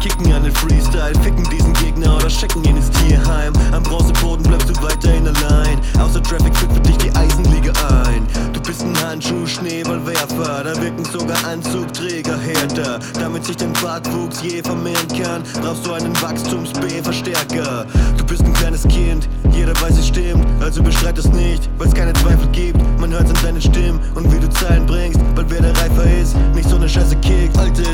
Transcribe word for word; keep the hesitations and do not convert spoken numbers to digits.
kicken an den Freestyle, ficken diesen Gegner oder schicken ihn ins Tierheim. Am Bronzeboden bleibst du weiterhin allein, außer Traffic führt für dich die Eisenliege ein. Du bist ein Handschuh, Schneeballwerfer, da wirken sogar Anzugträger härter. Damit sich dein Bartwuchs je vermehren kann, brauchst du einen Wachstums-B-Verstärker. Du bist ein kleines Kind, jeder weiß es stimmt, also bestreit es nicht, weil es keine Zweifel gibt. Man hört's an deinen Stimmen und wie du Zeilen bringst, weil wer der reifer ist, nicht so ne Scheiße kickt. Alte